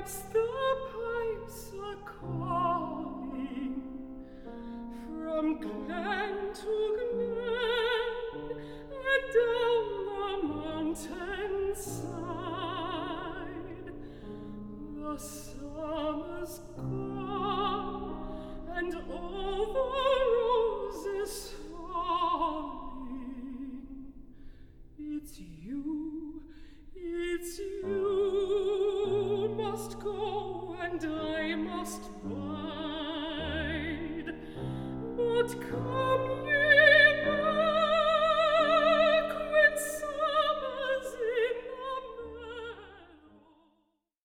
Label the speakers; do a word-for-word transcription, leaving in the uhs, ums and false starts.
Speaker 1: pipes, the pipes are calling from glen to glen and down the mountain side. The summer's gone and all the roses falling. It's you, it's you must go and I must bide, but come